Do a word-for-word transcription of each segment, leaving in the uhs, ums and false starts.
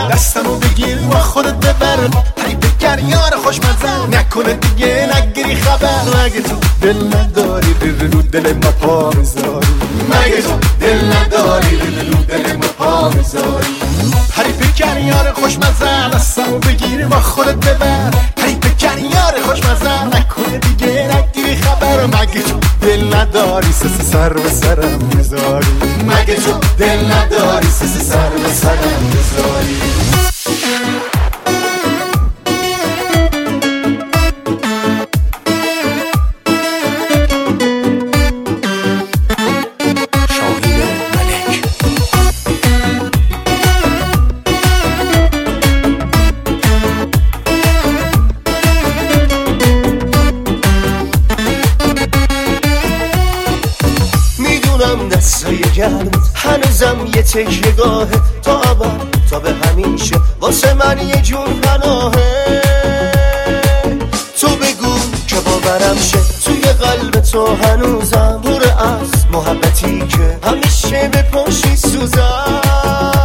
دستمو بگیر و خودت ببر، حریف بکن یار خوشمزه، نکنه دیگه نگیری خبر. مگه تو دل نداری رو دل ما پا میذاری؟ مگه تو دل نداری رو دل ما پا میذاری؟ حریف بکن یار خوشمزه، دستمو بگیر و خودت ببر، حریف بکن یار خوشمزه، نکنه دیگه نگیری خبر. مگه تو دل نداری سس سر به سرم میذاری؟ مگه تو دل نداری سس سر به سرم میذاری؟ دستای گرمت هنوزم یه تکیه‌گاهه، تا ابد تا به همیشه واسه من یه جور پناهه. تو بگو که باورم شه توی قلب تو هنوزم پر از محبتی که همیشه به پاشی سوزم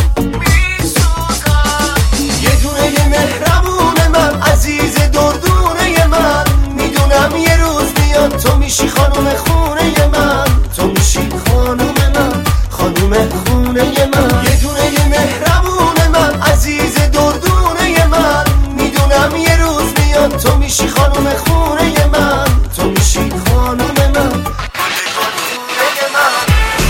میسوزم. یه دونه یه مهربون من، عزیز دردونه من، میدونم یه روز میاد تو میشی خانوم خونه من، تو میشی خانوم من، خانوم خونه من. یه دونه یه مهربون من، عزیز دردونه من، میدونم یه روز میاد تو میشی خانوم خونه من، تو میشی خانوم من، خونه من.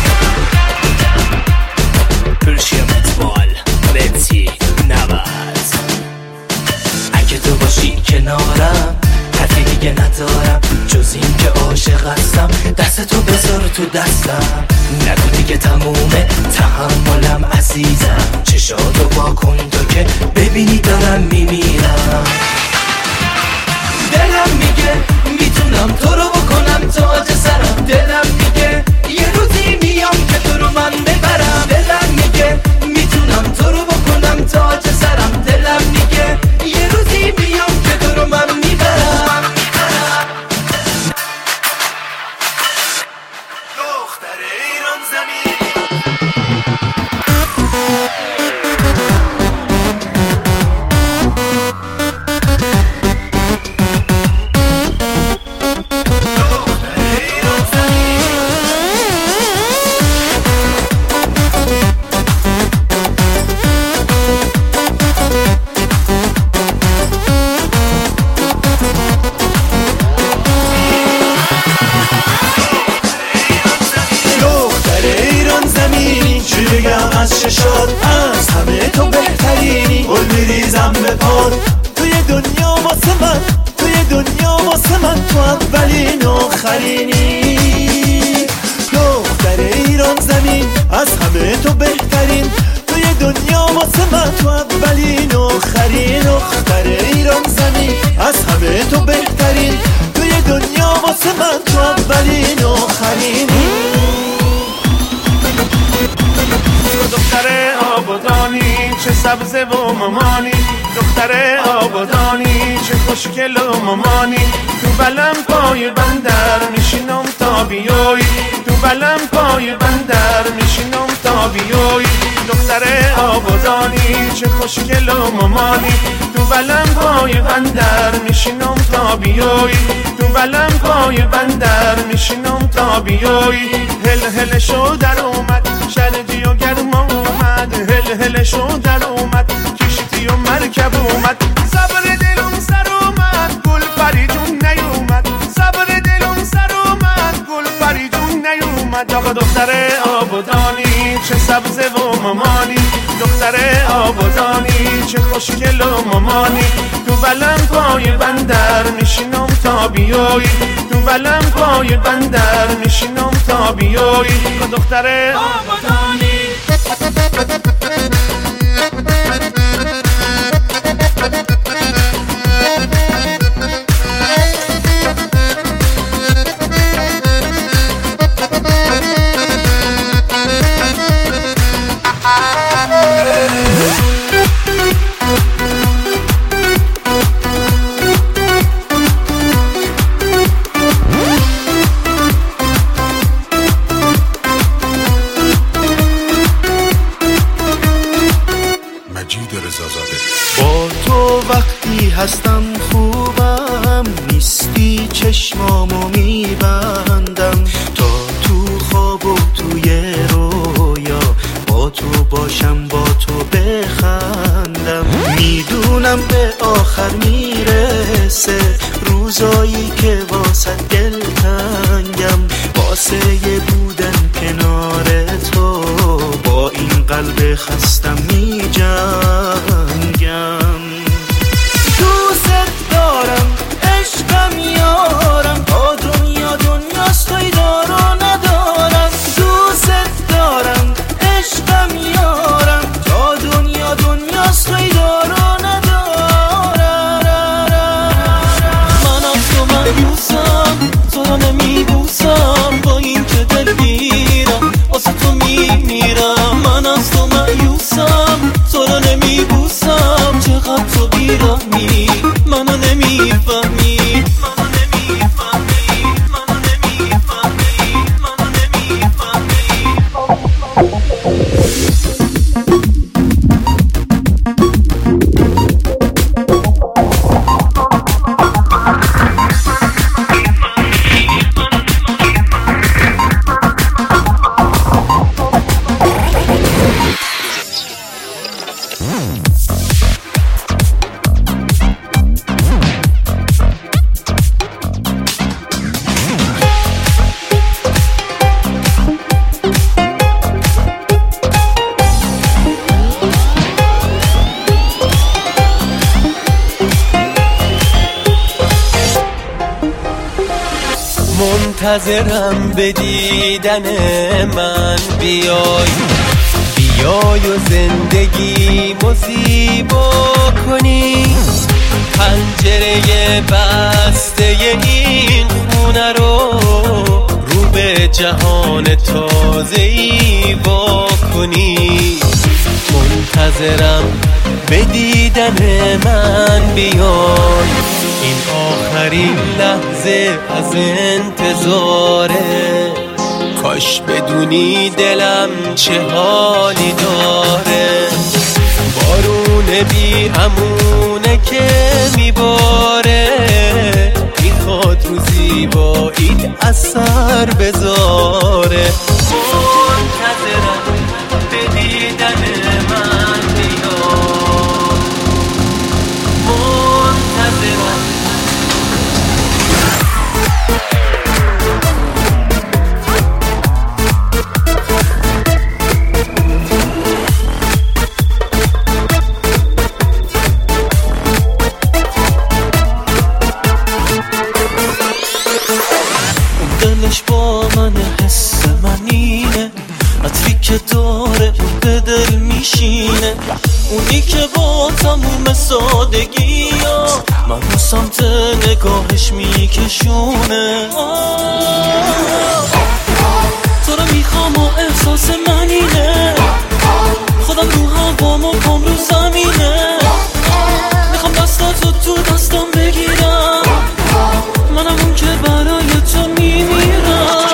پرشی متبال بتی نوز، اگه تو باشی کنارم حرفی دیگه ندارم جز این که عاشق هستم. دست تو بذار تو دستم، نگو دیگه تمومه تحملم عزیزم. چشاتو با کن تو که ببینی دارم میمیرم. دلم میگه میتونم تو رو بکنم تاج سرم، دلم میگه یه روزی میام که تو رو من ببرم. دلم میگه میتونم تو رو بکنم تاج سرم، دلم میگه یه روزی میام که تو رو من میبرم. دختر ایران زمین شد از همه تو بهترینی، گل میریزم به پاد توی دنیا واسه من، توی دنیا واسه من تو اولین و آخرینی. دختر ایران زمین از همه تو بهترین، توی دنیا واسه من تو اولین و آخرین. دختر ایران زمین از همه تو بهترین، توی دنیا واسه من تو اولین و آخرینی. دختر آبادانی چه سبزه و مامانی، دختر آبادانی چه خوشگل و مامانی. تو بلم پای بندر میشینم تا بیای، تو بلم پای بندر میشینم تا بیای. دختر آبادانی چه خوشگل و مامانی، تو بلم پای بندر میشینم تا بیای، تو بلم پای بندر میشینم تا بیای. هل هل شو در اومد شلجی و گرما اومد، هل هل شو در اومد کشتی و مرکب اومد. صبر دلم سر اومد گل پریجون نیومد، صبر دلم سر اومد گل پریجون نیومد. آقا دختر آبادانی چه سبزه و مامانی، دختر آبادانی چه خوشگل و مامانی. تو بلم پای بندر میشینم تا بیای، تو بلم پای بندر میشینم تا بیای. دختر آبادانی مجید رضازاده. با تو وقتی هستم خوبم، نیستی چشمامو میبندم تا تو خواب و توی رویا با تو باشم، با تو بخندم. میدونم به آخر میرسه روزایی که واسه دل تنگم، واسه یه بودن کنار تو با این قلب خستم میجنگم. دوست دارم عشقم یارم، تا دنیا دنیاست توی دار و ندارم. دوست دارم عشقم یارم، تا دنیا دنیاست توی دار و ندارم. من از تو مایوسم، تو رو نمیبوسم، با این که دل گیرم واسه تو میمیرم. من از تو مایوسم، تو رو نمیبوسم، چقدر تو بیرامی، منو نمیفهمی، منو نمیفهمی، منو نمیفهمی، منو نمیفهمی. منتظرم به دیدن من بیای، بیای و زندگی زیبا کنی. پنجره بسته این خونه رو رو به جهان تازه‌ای وا کنی. منتظرم به دیدن من بیای، این آخرین لحظه از انتظاره. کاش بدونی دلم چه حالی داره. بارون بی امونه که میباره، میخواد رو زیباییت اثر بذاره. منتظرم به دیدن من بیای، منتظرم. دلش با من حس منینه، عطری که داره به دل میشینه. اونی که با تموم سادگی ها منو سمت نگاهش میکشونه. تو رو میخوام و احساس منینه، خودم رو هوام و پام رو زمینه. میخوام دستاتو تو دستم بگیرم، منم اون که برای تو میمیرم.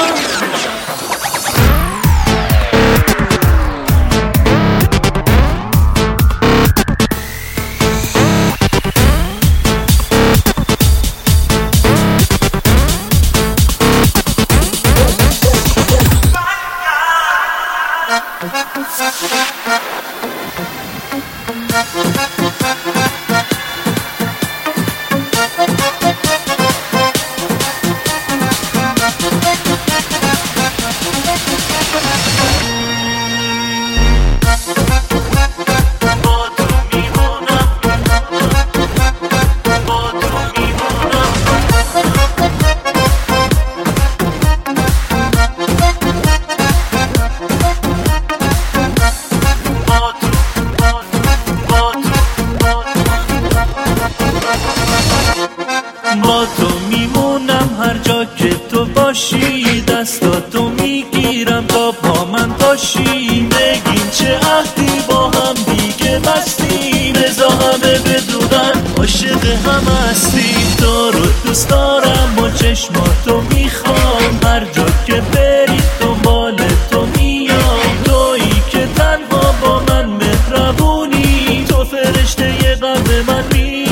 با تو میمونم هر جا که تو باشی، دستاتو میگیرم تا با من باشی. بگین چه عهدی با هم دیگه بستیم، رضا همه بدونن عاشق هم هستیم. تو رو دوست دارم و چشماتو میخوام، هر جا که بری دنبال تو میام. تویی که تنها با من مهربونی، تو فرشته ی قلب من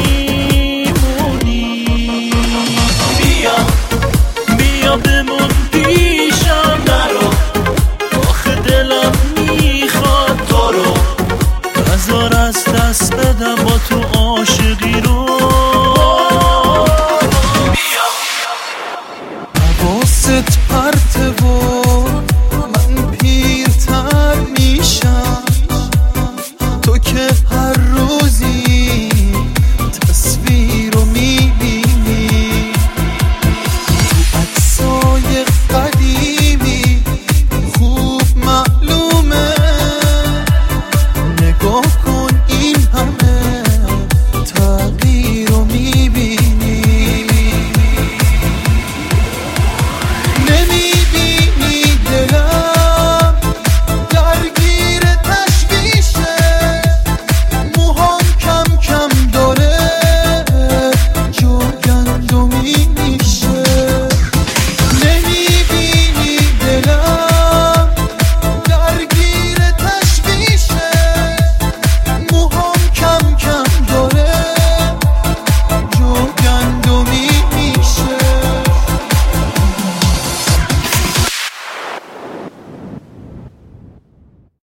میمونی. بیا بیا بمون پیشم نرو، آخه دلم میخواد تو رو، نذار از دست بدم با تو عاشقی رو. بیا حواست پرته و من پیرتر میشم، تو که هر روزی تصویر رو میبینی تو عکسای قدیمی، خوب معلومه نگاه